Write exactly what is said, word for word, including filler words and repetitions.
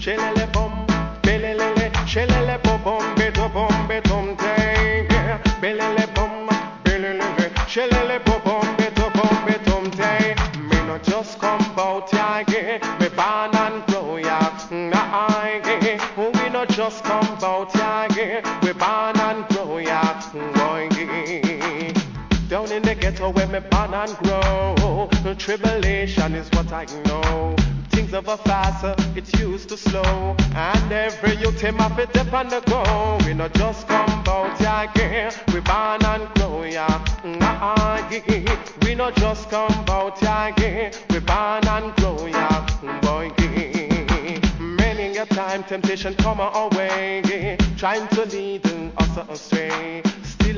Shelele bum, belelele, shelele bum bum, beto bum betum te. Belele bum, belelele, shelele bum bum, beto bum betum te. Me no just come bout ya, me born and grow ya. Nah, we no just come bout ya, we born and grow ya. Boy, down in the ghetto where me born and grow, tribulation is what I know. Things of a faster, it's used to slow. And every youth him have it up on the go. We not just come bout ya again. We born and grow ya. Nah, we not just come bout ya again. We born and grow ya. Boy, many a time temptation come our way, trying to lead us astray. Still